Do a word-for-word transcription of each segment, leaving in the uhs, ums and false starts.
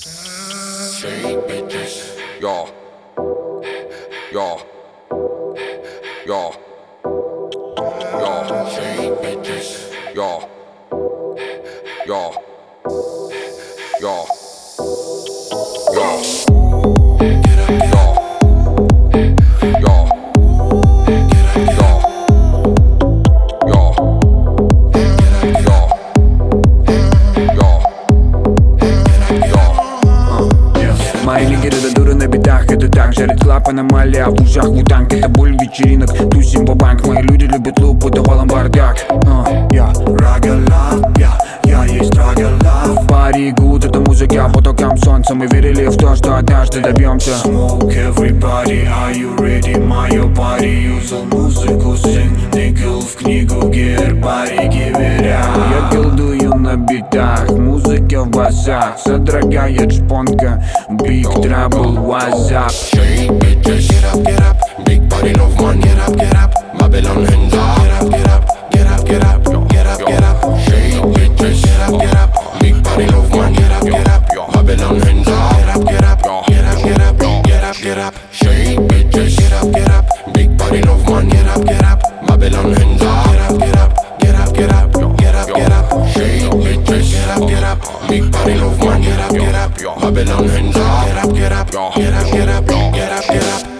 Shake bitches. Yo, yo, yo, yo, Shake bitches. yo, yo, yo, yo, Get up, get up, yo, yo, get up, get up, yo, get up, yo, yo, yo. Мои лидеры дуры на битах, это так. Жарит клап, аномалия, в ушах вутанг. Это боль вечеринок, тусим бабанк. Мои люди любят луп, будто валом бардак. Я рага лав, я, я есть рага лав. Пари гуд, это музыка под оком солнца. Мы верили в то, что однажды добьемся. Smoke everybody, are you ready? Мое пари, юзал музыку, сын. Никл в книгу, гербарий, гиверя. Я колдую на битах, музыка в басах. Содрогает шпонка, Big Trouble, what's up? shake bitches. Get up, get up, big body love man. Get up, get up, Babylon hands up. Get up, get up, get up, get up, get up, get up. Shake bitches. Get up, get up, big body love man. Get up, get up, Babylon hands up. Get up, get up, get up, get up, get up, get up. Shake bitches. Get up, get up, big body love man. Get up, get up, Babylon hands up. Get up, get up, get up, get up, get up, get up. Shake bitches. Get up, get up, big body love man. Get up, get up, Babylon hands up. Get up, get up, get up, get up, get up, get up.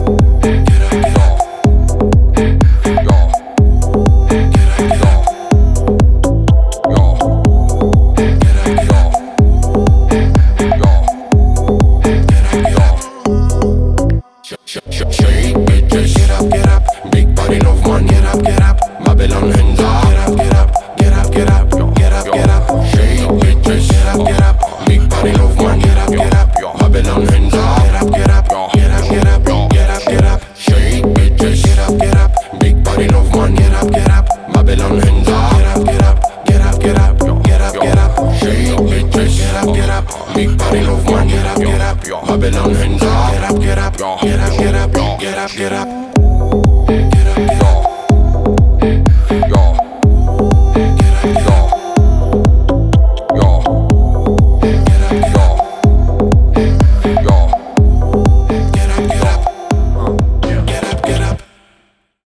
Shake bitches. Get up, get up, big body love man. Get up, get up, Babylon hands up. Get up, get up, get up, get up, get up, get up. Shake bitches. Get up, get up, big body love man. Get up, get up, Babylon hands up. Get up, get up, get up, get up, get up, get up. Shake bitches. Get up, get up, big body love man. Get up, get up, Babylon hands up. Get up, get up, get up, get up, get up. Shake bitches. Get up, get up, big body love man. Get up, get up, Babylon hands up. Get up, get up, get up, get up, get up, get up.